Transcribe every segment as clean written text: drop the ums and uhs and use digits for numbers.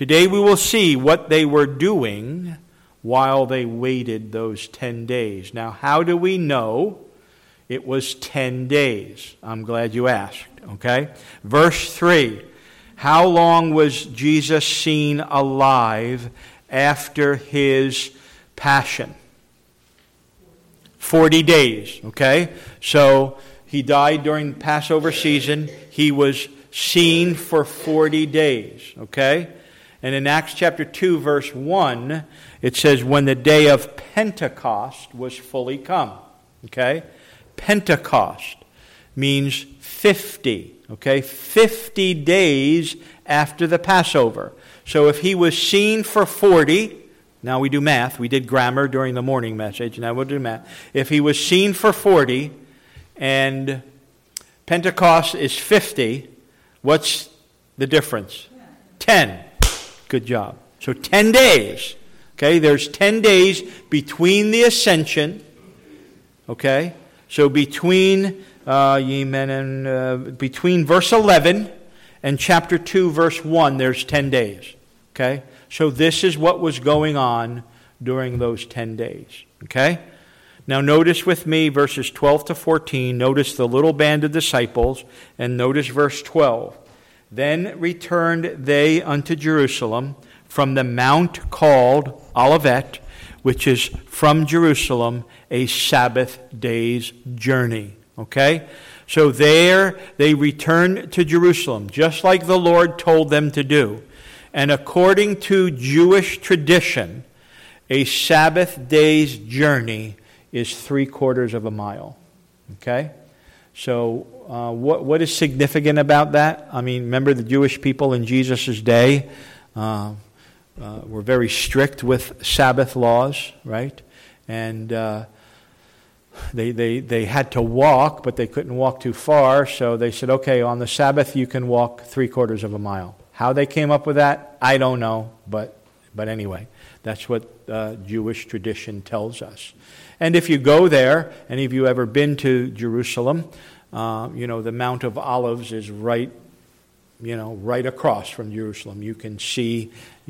Today we will see what they were doing while they waited those 10 days. Now, how do we know it was 10 days? I'm glad you asked, okay? Verse 3, how long was Jesus seen alive after his passion? 40 days, okay? So he died during Passover season. He was seen for 40 days, okay? And in Acts chapter 2, verse 1, it says, when the day of Pentecost was fully come, okay? Pentecost means 50, okay? 50 days after the Passover. So if he was seen for 40, now we do math. We did grammar during the morning message. Now we'll do math. If he was seen for 40 and Pentecost is 50, what's the difference? 10. Good job. So 10 days. Okay, there's 10 days between the ascension. Okay, so between between verse 11 and chapter 2, verse 1, there's 10 days. Okay, so this is what was going on during those 10 days. Okay, now notice with me verses 12 to 14. Notice the little band of disciples, and notice verse 12. Then returned they unto Jerusalem from the mount called Olivet, which is from Jerusalem a Sabbath day's journey. Okay? So there they returned to Jerusalem, just like the Lord told them to do. And according to Jewish tradition, a Sabbath day's journey is 3/4 of a mile. Okay? So what is significant about that? I mean, remember the Jewish people in Jesus' day were very strict with Sabbath laws, right? And they had to walk, but they couldn't walk too far. So they said, okay, on the Sabbath you can walk 3/4 of a mile. How they came up with that, I don't know. But anyway, that's what Jewish tradition tells us. And if you go there, any of you ever been to Jerusalem, the Mount of Olives is right across from Jerusalem. You can see,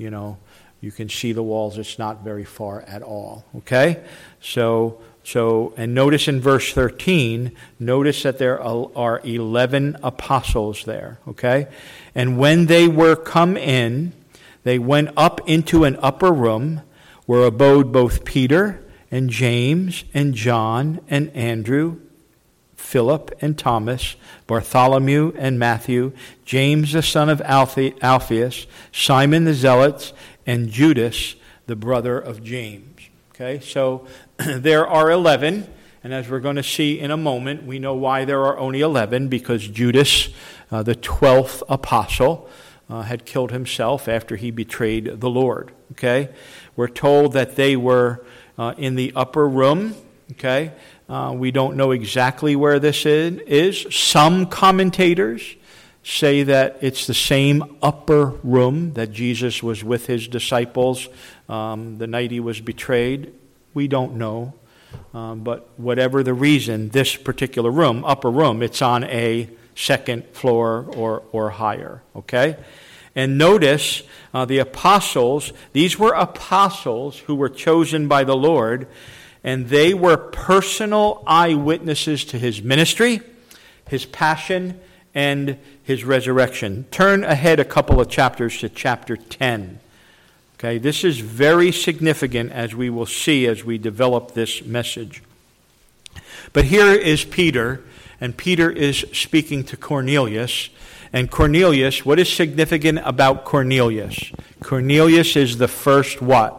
the walls. It's not very far at all. Okay? So, and notice in verse 13, notice that there are 11 apostles there. Okay? And when they were come in, they went up into an upper room where abode both Peter and James and John and Andrew, Philip and Thomas, Bartholomew and Matthew, James the son of Alphaeus, Simon the Zealot, and Judas, the brother of James. Okay, so there are 11, and as we're going to see in a moment, we know why there are only 11, because Judas, the 12th apostle, had killed himself after he betrayed the Lord. Okay, we're told that they were in the upper room. Okay, we don't know exactly where this is. Some commentators say that it's the same upper room that Jesus was with his disciples the night he was betrayed. We don't know. But whatever the reason, this particular room, upper room, it's on a second floor or higher. Okay? And notice the apostles, these were apostles who were chosen by the Lord, and they were personal eyewitnesses to his ministry, his passion, and his resurrection. Turn ahead a couple of chapters to chapter 10. Okay, this is very significant, as we will see as we develop this message. But here is Peter, and Peter is speaking to Cornelius. And Cornelius, what is significant about Cornelius? Cornelius is the first what?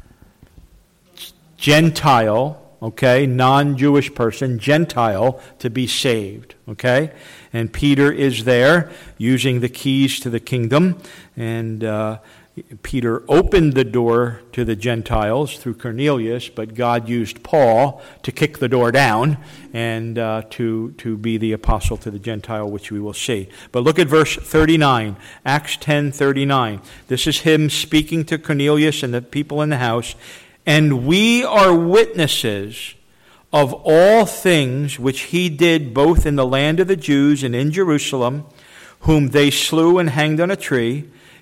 Gentile, okay, non-Jewish person, Gentile, to be saved, okay? And Peter is there using the keys to the kingdom, and Peter opened the door to the Gentiles through Cornelius, but God used Paul to kick the door down and to be the apostle to the Gentile, which we will see. But look at verse 39, Acts 10:39. This is him speaking to Cornelius and the people in the house. And we are witnesses of all things which he did both in the land of the Jews and in Jerusalem, whom they slew and hanged on a tree,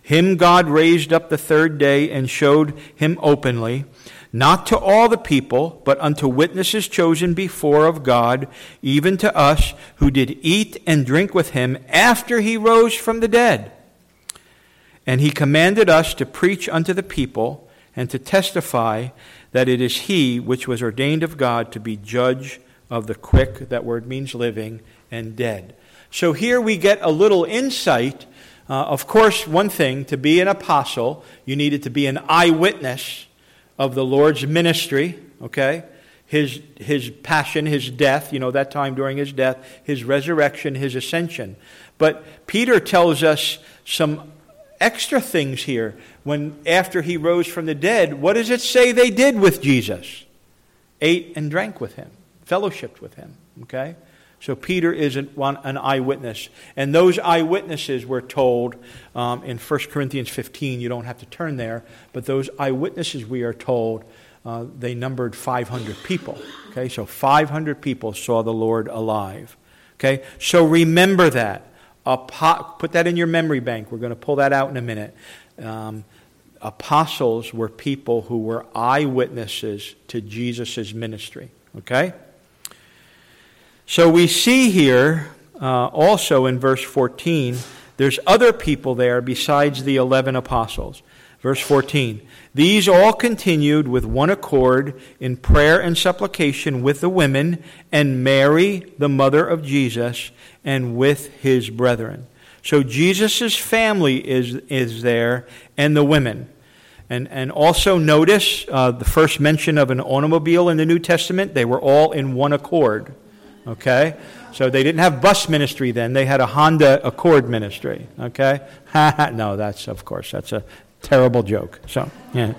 Him God raised up the third day and showed him openly, not to all the people, but unto witnesses chosen before of God, even to us who did eat and drink with him after he rose from the dead. And he commanded us to preach unto the people and to testify that it is he which was ordained of God to be judge of the quick, that word means living, and dead. So here we get a little insight. Of course, one thing, to be an apostle, you needed to be an eyewitness of the Lord's ministry, okay? His passion, his death, that time during his death, his resurrection, his ascension. But Peter tells us some extra things here. When after he rose from the dead, what does it say they did with Jesus? Ate and drank with him, fellowshiped with him, okay? So Peter is an eyewitness. And those eyewitnesses were told in 1 Corinthians 15, you don't have to turn there, but those eyewitnesses, we are told, they numbered 500 people. Okay, so 500 people saw the Lord alive. Okay, so remember that. Put that in your memory bank. We're going to pull that out in a minute. Apostles were people who were eyewitnesses to Jesus' ministry. Okay? So we see here, also in verse 14, there's other people there besides the 11 apostles. Verse 14, these all continued with one accord in prayer and supplication with the women and Mary, the mother of Jesus, and with his brethren. So Jesus' family is there, and the women. And also notice the first mention of an automobile in the New Testament, they were all in one accord. Okay? So they didn't have bus ministry then. They had a Honda Accord ministry. Okay? No, that's a terrible joke. So, yeah.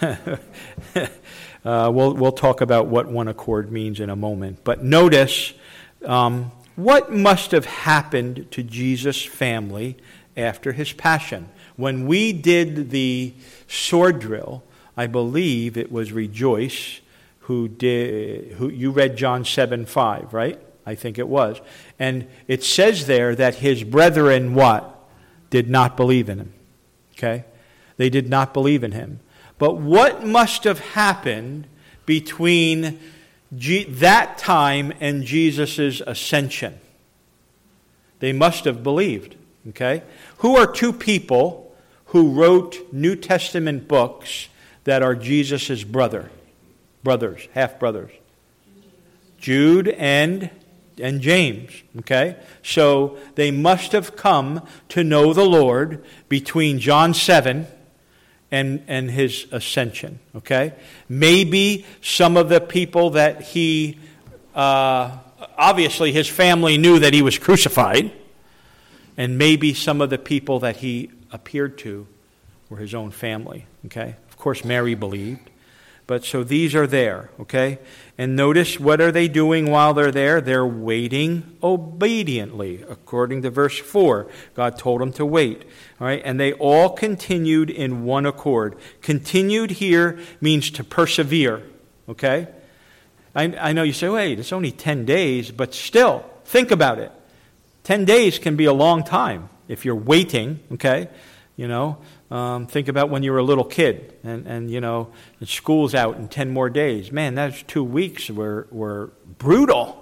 We'll talk about what one accord means in a moment. But notice what must have happened to Jesus' family after his passion. When we did the sword drill, I believe it was Rejoice who you read John 7:5, right? I think it was. And it says there that his brethren, what? Did not believe in him. Okay? They did not believe in him. But what must have happened between that time and Jesus' ascension? They must have believed. Okay? Who are two people who wrote New Testament books that are Jesus' brothers, half-brothers? Jude and James. Okay? So they must have come to know the Lord between John 7 and his ascension. Okay? Maybe some of the people that he, obviously his family knew that he was crucified, and maybe some of the people that he appeared to were his own family. Okay? Of course, Mary believed. But so these are there, okay? And notice, what are they doing while they're there? They're waiting obediently, according to verse 4. God told them to wait, all right? And they all continued in one accord. Continued here means to persevere, okay? I know you say, wait, it's only 10 days, but still, think about it. 10 days can be a long time if you're waiting, okay? Think about when you were a little kid and school's out in 10 more days. Man, those 2 weeks were brutal,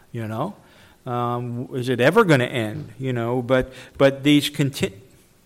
Is it ever going to end, But these continue.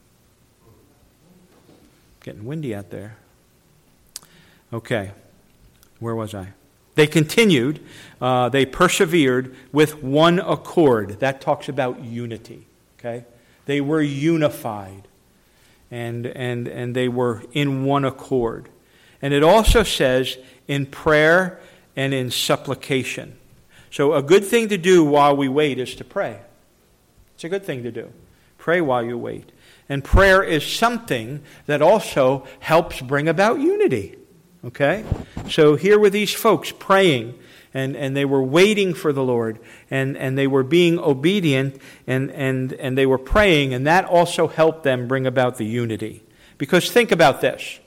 Getting windy out there. Okay, where was I? They continued, they persevered with one accord. That talks about unity, okay? They were unified. And they were in one accord. And it also says in prayer and in supplication. So a good thing to do while we wait is to pray. It's a good thing to do. Pray while you wait. And prayer is something that also helps bring about unity. Okay? So here were these folks praying, and they were waiting for the Lord, and they were being obedient, and they were praying, and that also helped them bring about the unity. Because think about this.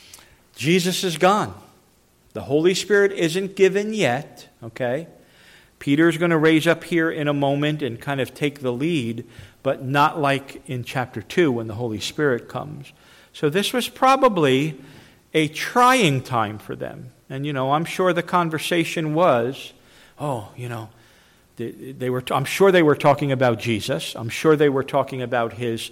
Jesus is gone. The Holy Spirit isn't given yet, okay? Peter's going to raise up here in a moment and kind of take the lead, but not like in chapter 2 when the Holy Spirit comes. So this was probably a trying time for them. And, I'm sure the conversation was, I'm sure they were talking about Jesus. I'm sure they were talking about his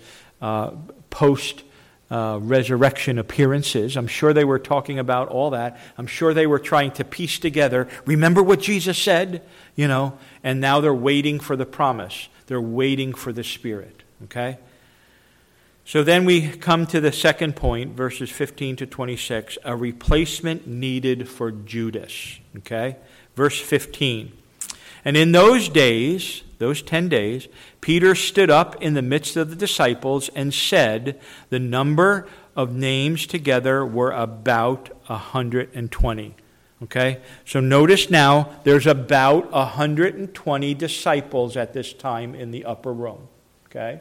post-resurrection appearances. I'm sure they were talking about all that. I'm sure they were trying to piece together, remember what Jesus said? And now they're waiting for the promise. They're waiting for the Spirit, okay? So then we come to the second point, verses 15 to 26, a replacement needed for Judas, okay? Verse 15. And in those days, those 10 days, Peter stood up in the midst of the disciples and said, the number of names together were about 120. Okay? So notice now, there's about 120 disciples at this time in the upper room. Okay?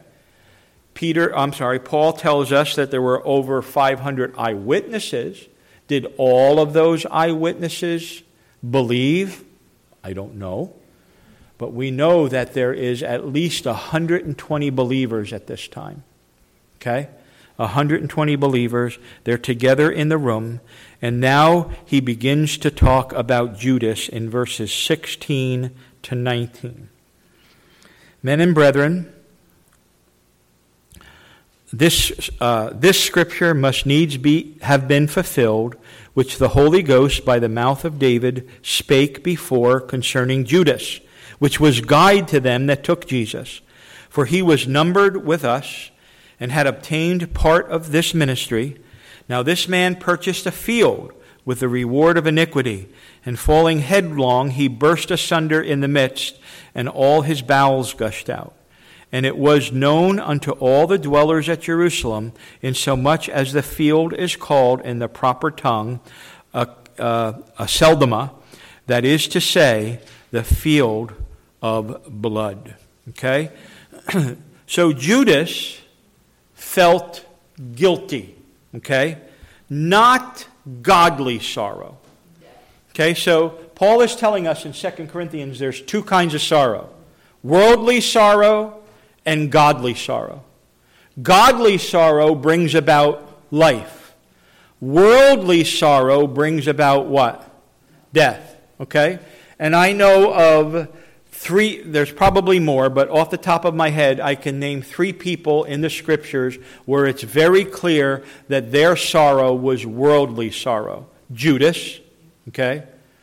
Paul tells us that there were over 500 eyewitnesses. Did all of those eyewitnesses believe? I don't know. But we know that there is at least 120 believers at this time. Okay? 120 believers. They're together in the room. And now he begins to talk about Judas in verses 16 to 19. Men and brethren, this scripture must needs have been fulfilled, which the Holy Ghost by the mouth of David spake before concerning Judas, which was guide to them that took Jesus. For he was numbered with us, and had obtained part of this ministry. Now this man purchased a field with the reward of iniquity, and falling headlong he burst asunder in the midst, and all his bowels gushed out. And it was known unto all the dwellers at Jerusalem, insomuch as the field is called in the proper tongue Aceldama, that is to say, the field of blood. Okay? So Judas felt guilty. Okay? Not godly sorrow. Okay, so Paul is telling us in 2 Corinthians there's two kinds of sorrow. Worldly sorrow and godly sorrow. Godly sorrow brings about life. Worldly sorrow brings about what? Death. Okay? And I know of three, there's probably more, but off the top of my head, I can name three people in the Scriptures where it's very clear that their sorrow was worldly sorrow. Judas, okay?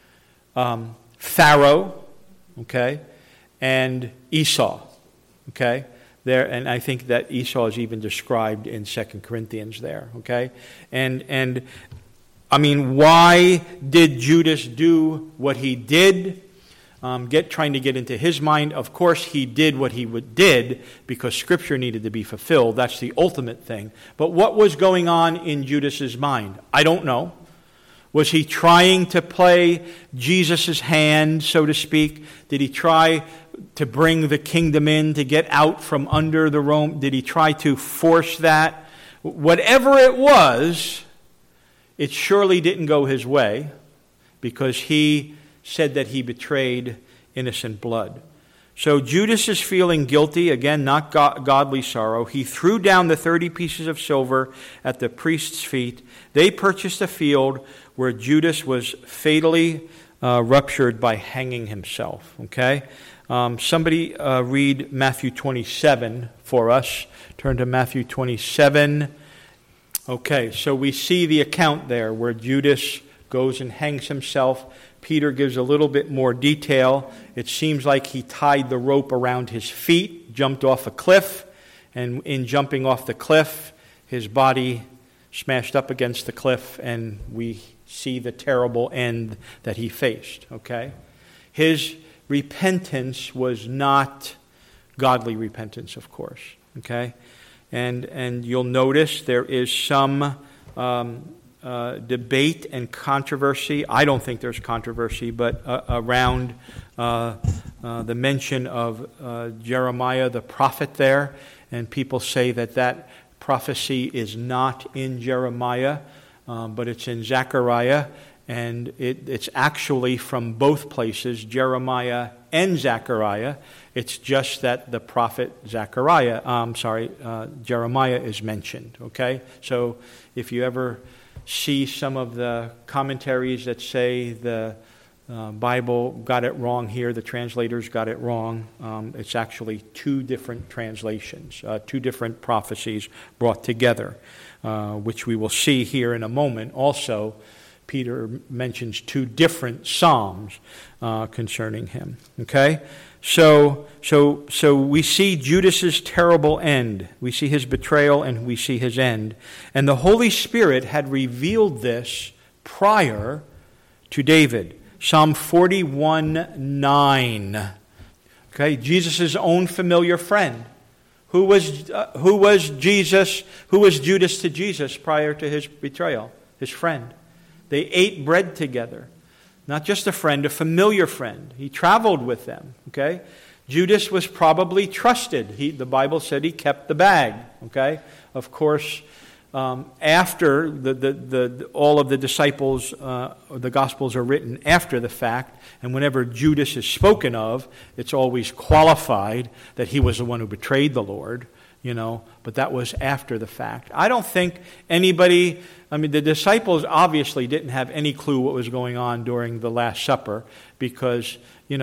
Pharaoh, okay? And Esau, okay? There, and I think that Esau is even described in 2 Corinthians there, okay? And I mean, why did Judas do what he did? Trying to get into his mind. Of course, he did what he did because Scripture needed to be fulfilled. That's the ultimate thing. But what was going on in Judas's mind? I don't know. Was he trying to play Jesus' hand, so to speak? Did he try to bring the kingdom in, to get out from under the Rome? Did he try to force that? Whatever it was, it surely didn't go his way because he said that he betrayed innocent blood. So Judas is feeling guilty, again, not godly sorrow. He threw down the 30 pieces of silver at the priest's feet. They purchased a field where Judas was fatally ruptured by hanging himself. Okay? Somebody read Matthew 27 for us. Turn to Matthew 27. Okay, so we see the account there where Judas goes and hangs himself. Peter gives a little bit more detail. It seems like he tied the rope around his feet, jumped off a cliff, and in jumping off the cliff, his body smashed up against the cliff, and we see the terrible end that he faced. Okay? His repentance was not godly repentance, of course. Okay? And you'll notice there is some debate and controversy. I don't think there's controversy, but around the mention of Jeremiah the prophet there, and people say that prophecy is not in Jeremiah, but it's in Zechariah, And it's actually from both places, Jeremiah and Zechariah. It's just that the prophet Jeremiah is mentioned, okay? So if you ever see some of the commentaries that say the Bible got it wrong here, the translators got it wrong, it's actually two different translations, two different prophecies brought together, which we will see here in a moment. Also, Peter mentions two different psalms concerning him. Okay? So we see Judas's terrible end. We see his betrayal and we see his end. And the Holy Spirit had revealed this prior to David. Psalm 41:9. Okay, Jesus' own familiar friend. Who was Judas to Jesus prior to his betrayal? His friend. They ate bread together. Not just a friend, a familiar friend. He traveled with them. Okay? Judas was probably trusted. The Bible said he kept the bag. Okay? Of course, after all of the disciples, the Gospels are written after the fact, and whenever Judas is spoken of, it's always qualified that he was the one who betrayed the Lord. But that was after the fact. I don't think the disciples obviously didn't have any clue what was going on during the Last Supper because,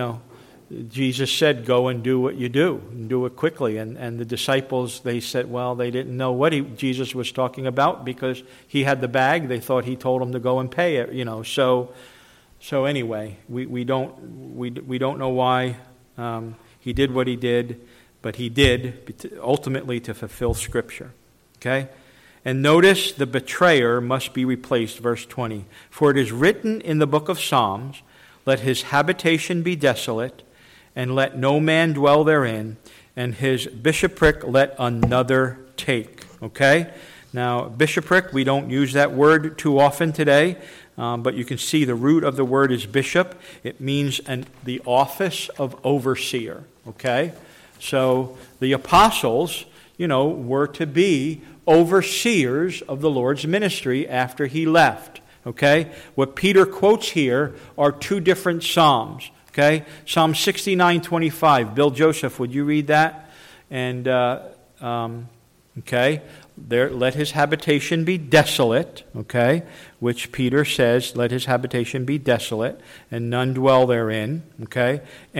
Jesus said, go and do what you do, and do it quickly. And the disciples, they said, well, they didn't know what Jesus was talking about because he had the bag. They thought he told them to go and pay it, So anyway, we don't know why he did what he did. But he did, ultimately, to fulfill Scripture. Okay? And notice the betrayer must be replaced, verse 20. For it is written in the book of Psalms, let his habitation be desolate, and let no man dwell therein, and his bishopric let another take. Okay? Now, bishopric, we don't use that word too often today, but you can see the root of the word is bishop. It means the office of overseer. Okay? So the apostles, were to be overseers of the Lord's ministry after he left. Okay? What Peter quotes here are two different psalms. Okay? Psalm 69:25. Bill Joseph, would you read that? And okay, there, let his habitation be desolate. Okay, which Peter says, let his habitation be desolate, and none dwell therein. Okay,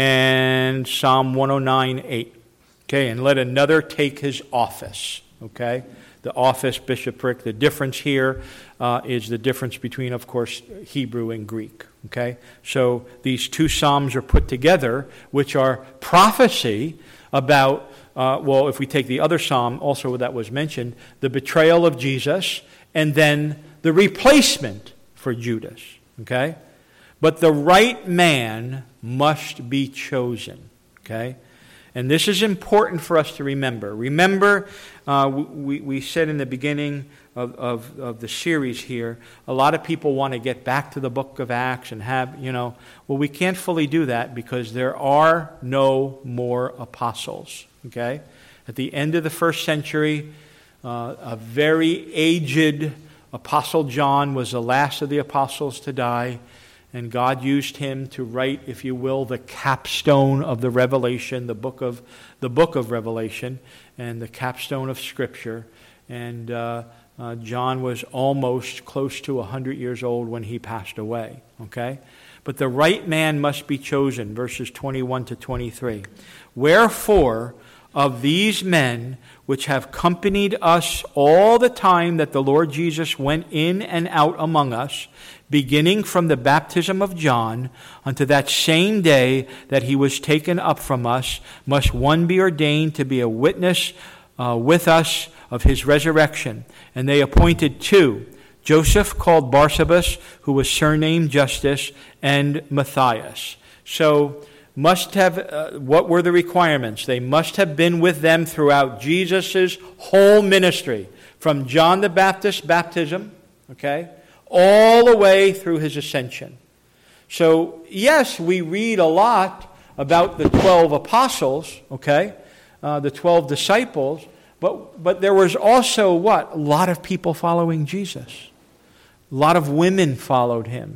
and Psalm 109:8. Okay, and let another take his office. Okay, the office, bishopric. The difference here is the difference between, of course, Hebrew and Greek. Okay, so these two psalms are put together, which are prophecy about, if we take the other psalm also that was mentioned, the betrayal of Jesus, and then the replacement for Judas. Okay, but the right man must be chosen. Okay. And this is important for us to remember. Remember, we said in the beginning of the series here, a lot of people want to get back to the book of Acts and have, we can't fully do that because there are no more apostles. Okay? At the end of the first century, a very aged Apostle John was the last of the apostles to die. And God used him to write, if you will, the capstone of the Revelation, the book of Revelation, and the capstone of Scripture. And John was almost close to 100 years old when he passed away. Okay, but the right man must be chosen. Verses 21 to 23. Wherefore, of these men which have accompanied us all the time that the Lord Jesus went in and out among us, beginning from the baptism of John unto that same day that he was taken up from us, must one be ordained to be a witness with us of his resurrection. And they appointed two, Joseph called Barsabas, who was surnamed Justus, and Matthias. So must have, what were the requirements? They must have been with them throughout Jesus' whole ministry, from John the Baptist's baptism, okay, all the way through his ascension. So, yes, we read a lot about the 12 apostles, okay, the 12 disciples, but there was also what? A lot of people following Jesus. A lot of women followed him.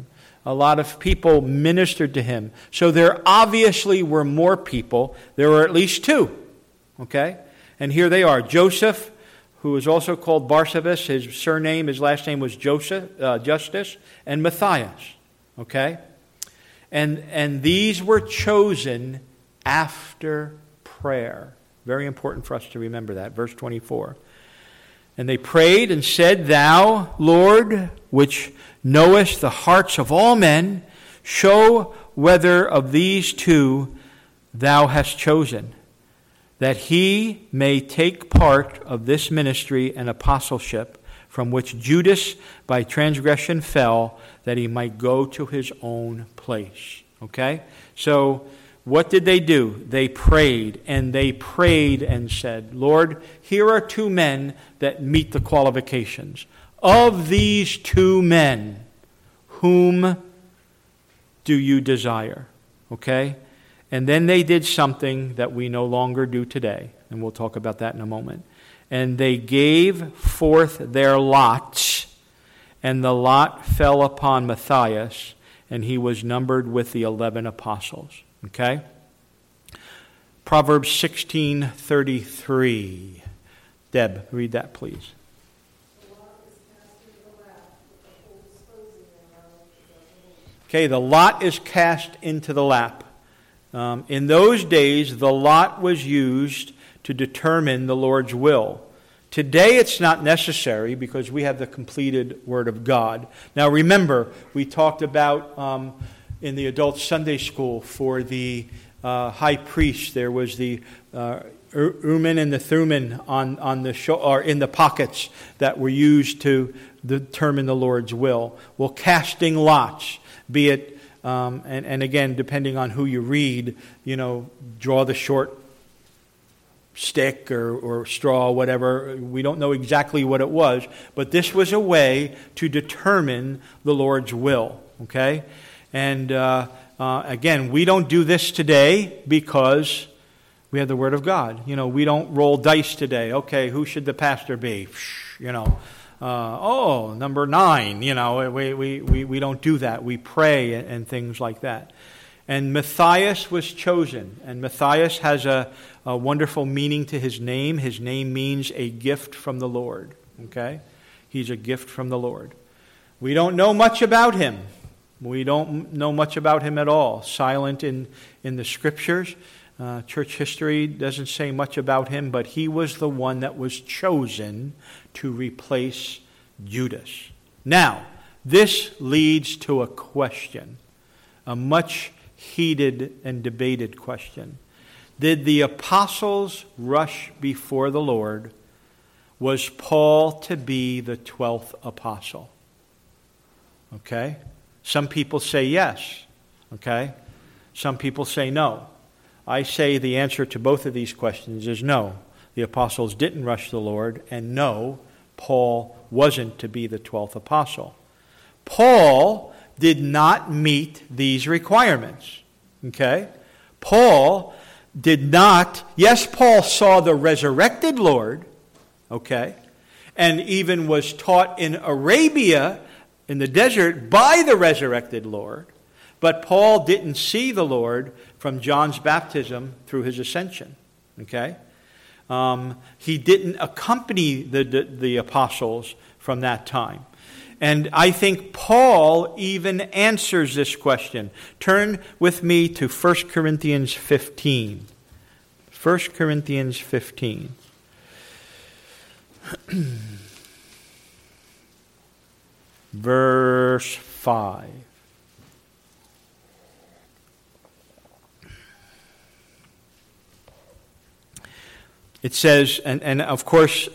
A lot of people ministered to him. So there obviously were more people. There were at least two. Okay? And here they are. Joseph, who was also called Barsabas, his last name was Justus, and Matthias. Okay? And these were chosen after prayer. Very important for us to remember that. Verse 24. And they prayed and said, Thou, Lord, which knowest the hearts of all men, show whether of these two thou hast chosen, that he may take part of this ministry and apostleship, from which Judas by transgression fell, that he might go to his own place. Okay? So, what did they do? They prayed and said, Lord, here are two men that meet the qualifications. Of these two men, whom do you desire? Okay? And then they did something that we no longer do today, and we'll talk about that in a moment. And they gave forth their lots, and the lot fell upon Matthias, and he was numbered with the 11 apostles. Okay? Proverbs 16:33. Deb, read that, please. Okay, the lot is cast into the lap. In those days, the lot was used to determine the Lord's will. Today, it's not necessary because we have the completed Word of God. Now, remember, we talked about in the adult Sunday school for the high priest, there was the Urim and the Thummim on the or in the pockets that were used to determine the Lord's will. Well, casting lots, be it, and again, depending on who you read, draw the short stick or straw, whatever. We don't know exactly what it was, but this was a way to determine the Lord's will. Okay, and again, we don't do this today because we have the Word of God. We don't roll dice today. Okay, who should the pastor be? Number 9. We don't do that. We pray and things like that. And Matthias was chosen. And Matthias has a wonderful meaning to his name. His name means a gift from the Lord. Okay? He's a gift from the Lord. We don't know much about him. We don't know much about him at all. Silent in the Scriptures. Church history doesn't say much about him, but he was the one that was chosen to replace Judas. Now, this leads to a question, a much heated and debated question. Did the apostles rush before the Lord? Was Paul to be the 12th apostle? Okay? Some people say yes. Okay? Some people say no. I say the answer to both of these questions is no. The apostles didn't rush the Lord, and no, Paul wasn't to be the 12th apostle. Paul did not meet these requirements. Okay? Paul did not. Yes, Paul saw the resurrected Lord. Okay? And even was taught in Arabia, in the desert, by the resurrected Lord. But Paul didn't see the Lord from John's baptism through his ascension. Okay? He didn't accompany the apostles from that time. And I think Paul even answers this question. Turn with me to 1 Corinthians 15. 1 Corinthians 15. Verse 5. It says, and of course,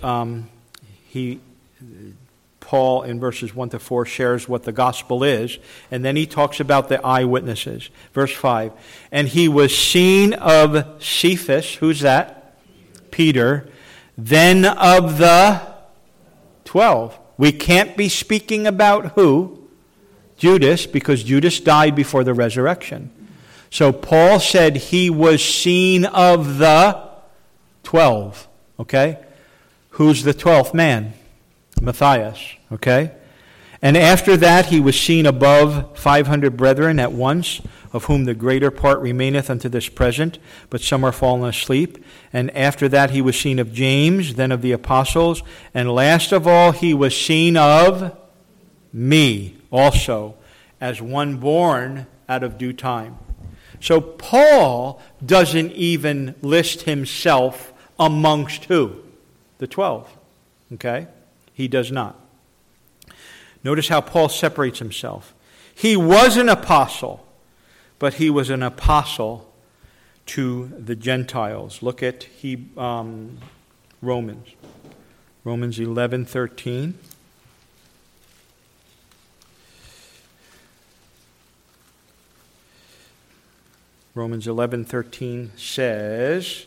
Paul in verses 1 to 4 shares what the gospel is, and then he talks about the eyewitnesses. Verse 5, and he was seen of Cephas, who's that? Peter, then of the 12. We can't be speaking about who? Judas, because Judas died before the resurrection. So Paul said he was seen of the 12. Okay? Who's the 12th man? Matthias. Okay? And after that he was seen above 500 brethren at once, of whom the greater part remaineth unto this present, but some are fallen asleep. And after that he was seen of James, then of the apostles, and last of all he was seen of me also, as one born out of due time. So Paul doesn't even list himself amongst who? The 12. Okay? He does not. Notice how Paul separates himself. He was an apostle, but he was an apostle to the Gentiles. Look at Romans. Romans 11:13. Romans 11:13 says,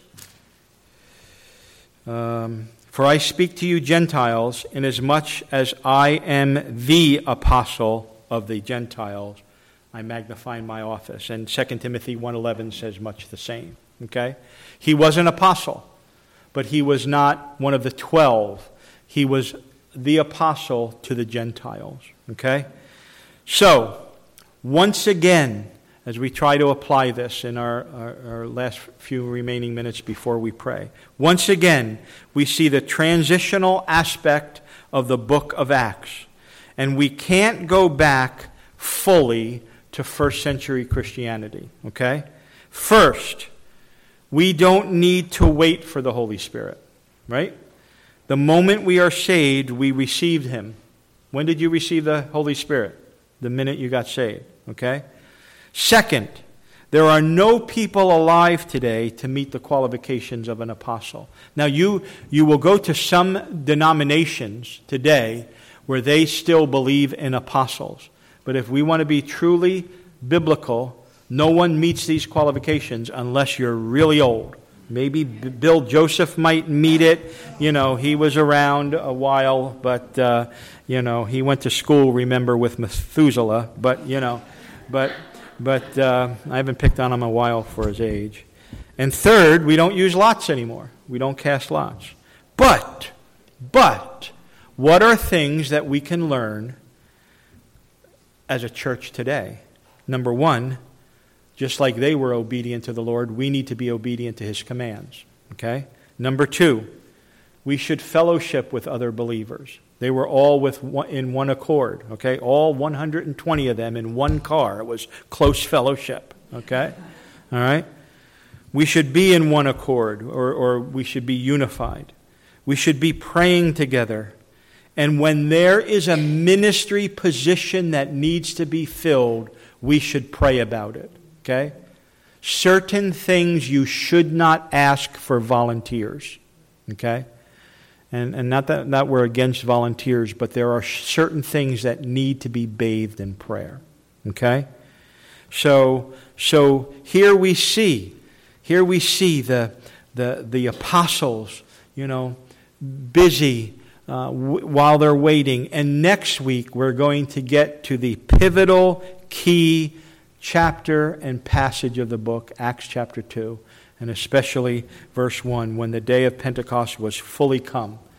for I speak to you Gentiles, inasmuch as I am the apostle of the Gentiles, I magnify my office. And 2 Timothy 1:11 says much the same. Okay? He was an apostle, but he was not one of the 12. He was the apostle to the Gentiles. Okay? So, once again, as we try to apply this in our last few remaining minutes before we pray, once again, we see the transitional aspect of the book of Acts. And we can't go back fully to first century Christianity. Okay? First, we don't need to wait for the Holy Spirit. Right? The moment we are saved, we received Him. When did you receive the Holy Spirit? The minute you got saved. Okay? Second, there are no people alive today to meet the qualifications of an apostle. Now, you will go to some denominations today where they still believe in apostles. But if we want to be truly biblical, no one meets these qualifications unless you're really old. Maybe Bill Joseph might meet it. You know, he was around a while, but, he went to school, remember, with Methuselah. But I haven't picked on him a while for his age. And third, we don't use lots anymore. We don't cast lots. But, what are things that we can learn as a church today? Number one, just like they were obedient to the Lord, we need to be obedient to His commands. Okay? Number two, we should fellowship with other believers. They were all in one accord. Okay? All 120 of them in one car. It was close fellowship. Okay? All right? We should be in one accord, or we should be unified. We should be praying together. And when there is a ministry position that needs to be filled, we should pray about it. Okay? Certain things you should not ask for volunteers. Okay? And not that we're against volunteers, but there are certain things that need to be bathed in prayer. Okay? So here we see the apostles, busy while they're waiting. And next week we're going to get to the pivotal key chapter and passage of the book, Acts chapter 2, and especially verse 1, when the day of Pentecost was fully come.